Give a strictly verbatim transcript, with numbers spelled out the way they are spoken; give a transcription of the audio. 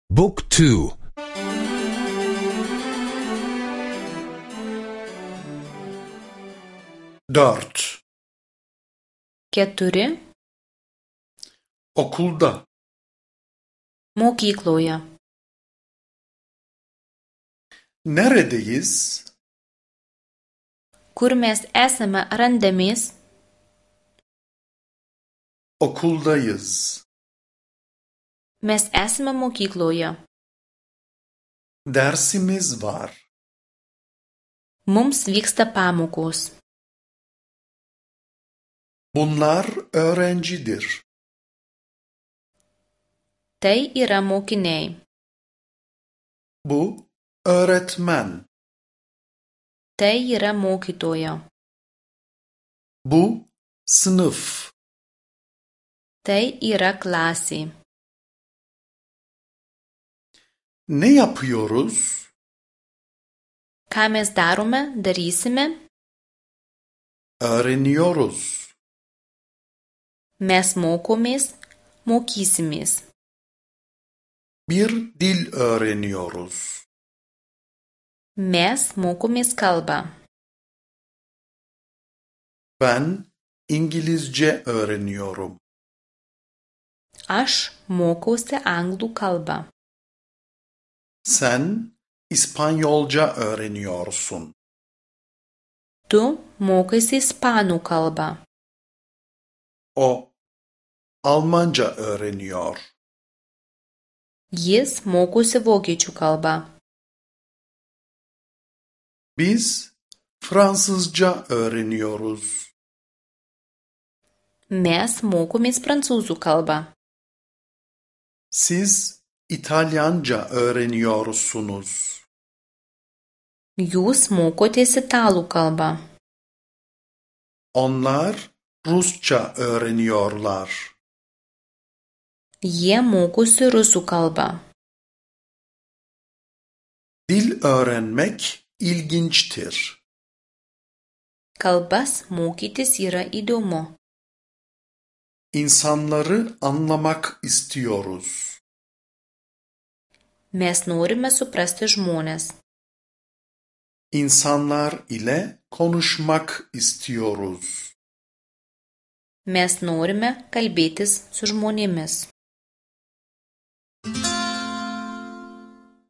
บุ๊กทู Dört. Keturi. Okulda. Mokykloje. Neredeyiz? Kur mes esame randamės? Okuldayız. Mes esame mokykloje. Dersimiz var. Mums vyksta pamokos. Bunlar öğrencidir. Tai yra mokiniai. Bu öğretmen. Tai yra mokytoja. Bu sınıf. Tai yra klasė. Ne yapıyoruz? Ką mes darome, darysime? Öğreniyoruz. Mes mokomės, mokysimės. Bir dil öğreniyoruz. Mes mokomės kalbą. Ben İngilizce öğreniyorum. Aš mokausi anglų kalbą. Sen İspanyolca öğreniyorsun. Tu mokaisi ispanų kalbą. O Almanca öğreniyor. Jis mokosi vokiečių kalbą. Biz Fransızca öğreniyoruz. Mes mokomės prancūzų kalbą. Siz İtalyanca öğreniyorsunuz. Jūs mokotės italų kalbą. Onlar Rusça öğreniyorlar. Jie mokosi rusų kalbą. Dil öğrenmek ilginçtir. Kalbas mokytis yra įdomu. İnsanları anlamak istiyoruz. Mes norime suprasti žmones. İnsanlar ile konuşmak istiyoruz. Mes norime kalbėtis su žmonėmis.